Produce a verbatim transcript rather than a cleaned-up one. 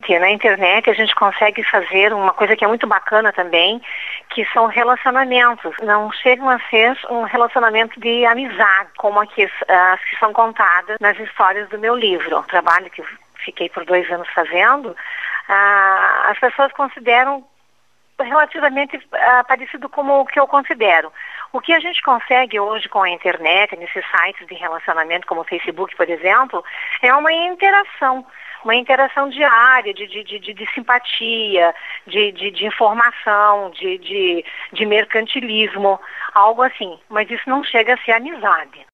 Que na internet a gente consegue fazer uma coisa que é muito bacana também, que são relacionamentos. Não chegam a ser um relacionamento de amizade, como aqui, as que são contadas nas histórias do meu livro. O trabalho que eu fiquei por dois anos fazendo, ah, as pessoas consideram relativamente ah, parecido como o que eu considero. O que a gente consegue hoje com a internet, nesses sites de relacionamento, como o Facebook, por exemplo, é uma interação. Uma interação diária, de, de, de, de simpatia, de, de, de informação, de, de, de mercantilismo, algo assim. Mas isso não chega a ser amizade.